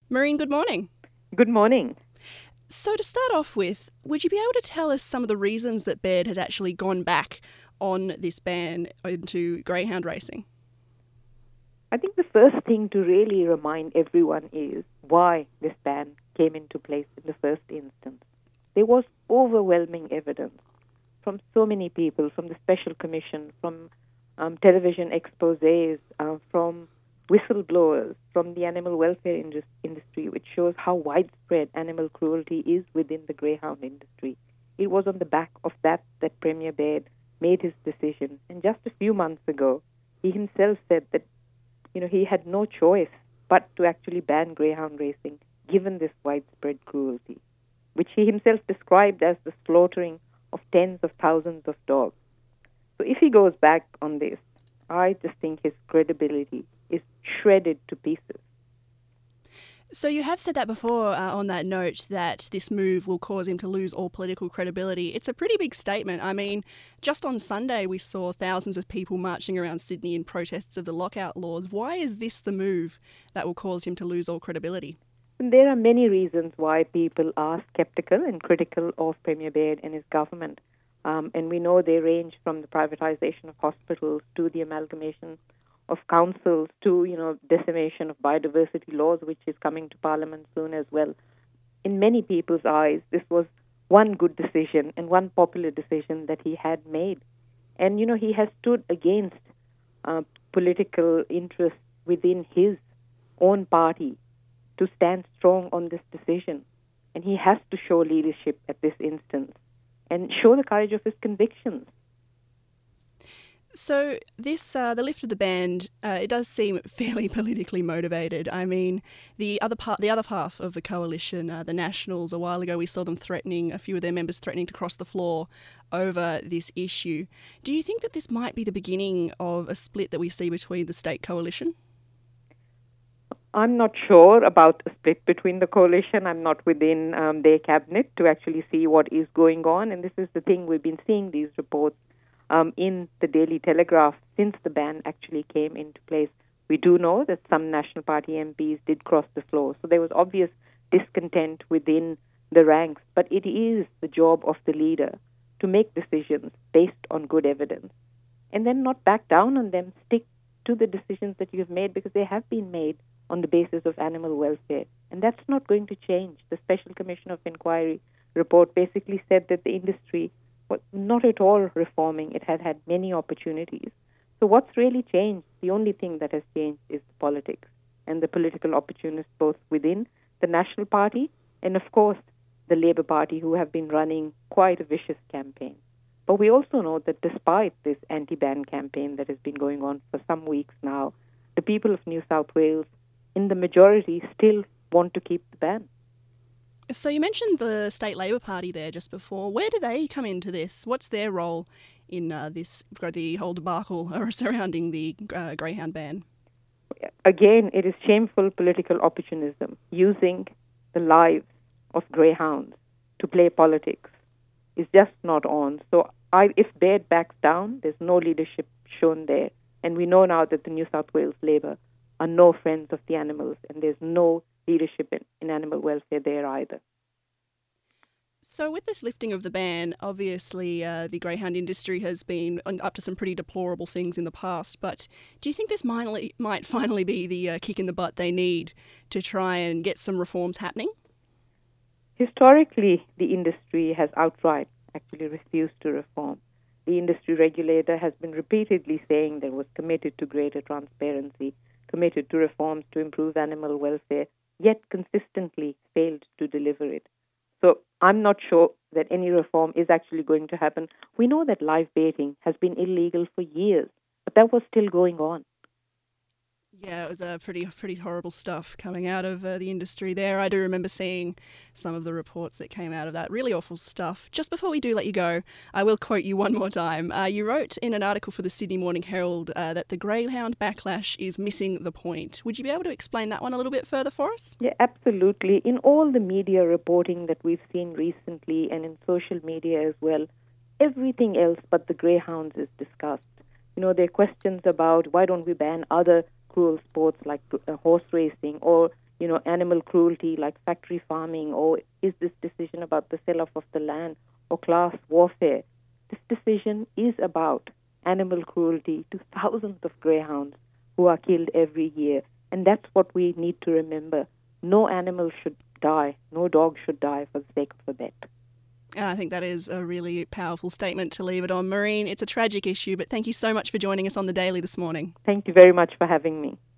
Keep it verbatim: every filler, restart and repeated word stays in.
Maureen, good morning. Good morning. So to start off with, would you be able to tell us some of the reasons that Baird has actually gone back on this ban into greyhound racing? I think the first thing to really remind everyone is why this ban came into place in the first instance. There was overwhelming evidence from so many people, from the Special Commission, from um, television exposés, uh, from whistleblowers, from the animal welfare indus- industry, which shows how widespread animal cruelty is within the greyhound industry. It was on the back of that that Premier Baird made his decision. And just a few months ago, he himself said that you know, he had no choice but to actually ban greyhound racing, given this widespread cruelty, which he himself described as the slaughtering of tens of thousands of dogs. So if he goes back on this, I just think his credibility is shredded to pieces. So you have said that before uh, on that note that this move will cause him to lose all political credibility. It's a pretty big statement. I mean, just on Sunday we saw thousands of people marching around Sydney in protests of the lockout laws. Why is this the move that will cause him to lose all credibility? There are many reasons why people are sceptical and critical of Premier Baird and his government. Um, and we know they range from the privatization of hospitals to the amalgamation of councils to, you know, decimation of biodiversity laws, which is coming to Parliament soon as well. In many people's eyes, this was one good decision and one popular decision that he had made. And, you know, he has stood against uh, political interests within his own party to stand strong on this decision. And he has to show leadership at this instance and show the courage of his convictions. So this, uh, the lift of the ban, uh, it does seem fairly politically motivated. I mean, the other part, the other half of the coalition, uh, the Nationals, a while ago we saw them threatening, a few of their members threatening to cross the floor over this issue. Do you think that this might be the beginning of a split that we see between the state coalition? I'm not sure about a split between the coalition. I'm not within um, their cabinet to actually see what is going on. And this is the thing, we've been seeing these reports Um, in the Daily Telegraph since the ban actually came into place. We do know that some National Party M Ps did cross the floor, so there was obvious discontent within the ranks. But it is the job of the leader to make decisions based on good evidence and then not back down on them, stick to the decisions that you have made because they have been made on the basis of animal welfare. And that's not going to change. The Special Commission of Inquiry report basically said that the industry was not at all reforming. It had had many opportunities. So what's really changed? The only thing that has changed is the politics and the political opportunists both within the National Party and, of course, the Labour Party, who have been running quite a vicious campaign. But we also know that despite this anti-ban campaign that has been going on for some weeks now, the people of New South Wales, in the majority, still want to keep the ban. So you mentioned the State Labor Party there just before. Where do they come into this? What's their role in uh, this, the whole debacle surrounding the uh, greyhound ban? Again, it is shameful political opportunism, using the lives of greyhounds to play politics is just not on. So I, if Baird backs down, there's no leadership shown there. And we know now that the New South Wales Labor are no friends of the animals, and there's no leadership in, in animal welfare there either. So with this lifting of the ban, obviously uh, the greyhound industry has been up to some pretty deplorable things in the past, but do you think this might, might finally be the uh, kick in the butt they need to try and get some reforms happening? Historically, the industry has outright actually refused to reform. The industry regulator has been repeatedly saying that it was committed to greater transparency, committed to reforms to improve animal welfare, yet consistently failed to deliver it. So I'm not sure that any reform is actually going to happen. We know that live baiting has been illegal for years, but that was still going on. Yeah, it was uh, pretty pretty horrible stuff coming out of uh, the industry there. I do remember seeing some of the reports that came out of that. Really awful stuff. Just before we do let you go, I will quote you one more time. Uh, you wrote in an article for the Sydney Morning Herald uh, that the greyhound backlash is missing the point. Would you be able to explain that one a little bit further for us? Yeah, absolutely. In all the media reporting that we've seen recently and in social media as well, everything else but the greyhounds is discussed. You know, there are questions about why don't we ban other cruel sports like uh, horse racing or you know, animal cruelty like factory farming, or is this decision about the sell-off of the land or class warfare? This decision is about animal cruelty to thousands of greyhounds who are killed every year. And that's what we need to remember. No animal should die. No dog should die for the sake of a bet. I think that is a really powerful statement to leave it on. Maureen, it's a tragic issue, but thank you so much for joining us on The Daily this morning. Thank you very much for having me.